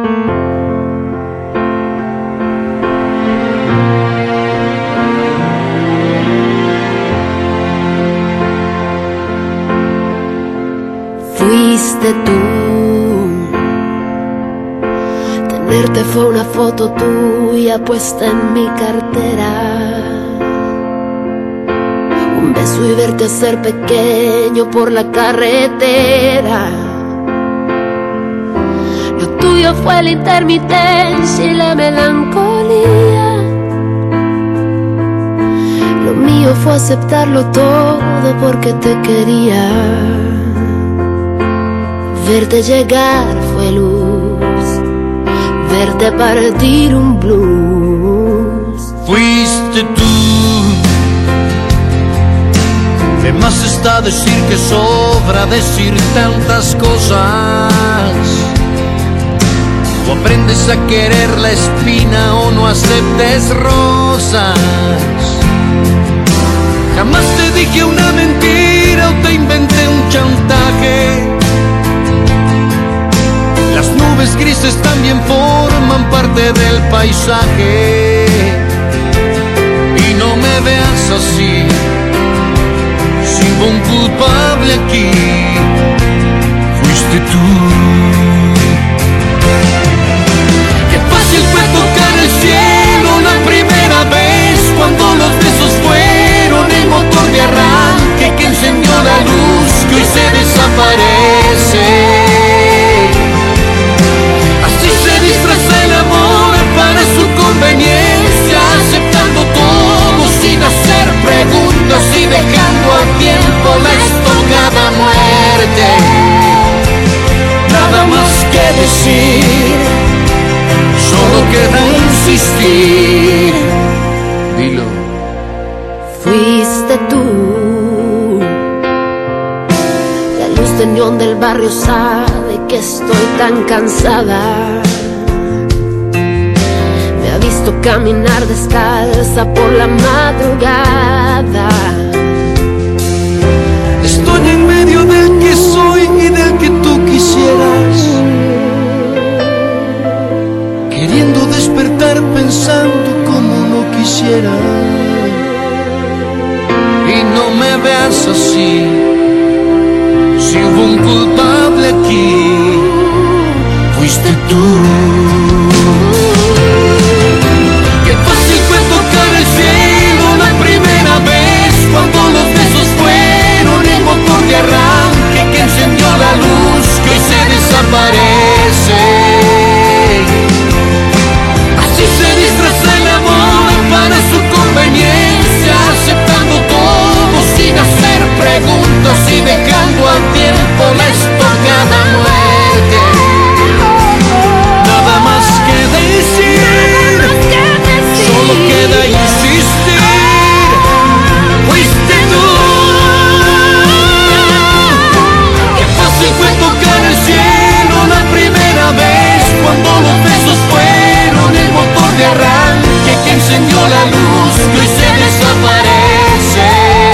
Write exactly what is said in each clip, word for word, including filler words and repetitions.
Fuiste tú. Tenerte fue una foto tuya puesta en mi cartera. Un beso y verte ser pequeño por la carretera. Lo tuyo fue la intermitencia y la melancolía. Lo mío fue aceptarlo todo porque te quería. Verte llegar fue luz, verte partir un blues. Fuiste tú. De más está decir que sobra decir tantas cosas. O aprendes a querer la espina o no aceptes rosas. Jamás te dije una mentira o te inventé un chantaje. Las nubes grises también forman parte del paisaje. Y no me veas así, si hubo un culpable aquí, fuiste tú. Qué fácil fue tocar el cielo la primera vez, cuando los besos fueron el motor de arranque que encendió la luz que hoy se desaparece. Así se disfraza el amor para su conveniencia, aceptando todo sin hacer preguntas y dejando al tiempo la estocada muerte. Nada más que decir, solo queda insistir. Dilo. Fuiste tú. La luz de neón del barrio sabe que estoy tan cansada. Me ha visto caminar descalza por la madrugada. Estoy en medio del que soy y del que tú quisieras, queriendo despertar pensando como no quisiera. Y no me veas así, si hubo un culpable aquí, fuiste tú. Qué fácil fue tocar el cielo la primera vez, cuando los besos fueron el motor de arranque que encendió la luz que hoy se desaparece. Así se disfraza el amor para su conveniencia, aceptando todo sin hacer preguntas y dejando al tiempo la estocada muerte. Nada más que decir, solo queda insistir. Fuiste tú. Qué fácil fue tocar el cielo la primera vez, cuando los besos fueron el motor de arranque que encendió la luz que hoy se desaparece.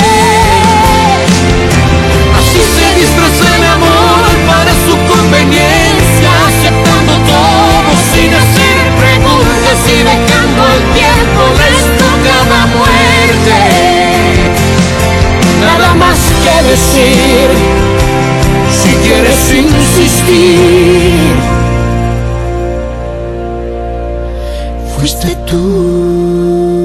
Así se disfraza el amor para su conveniencia, aceptando todo sin hacer preguntas y dejando al tiempo la estocada muerte. Nada más que decir, si quieres insistir, fuiste tú.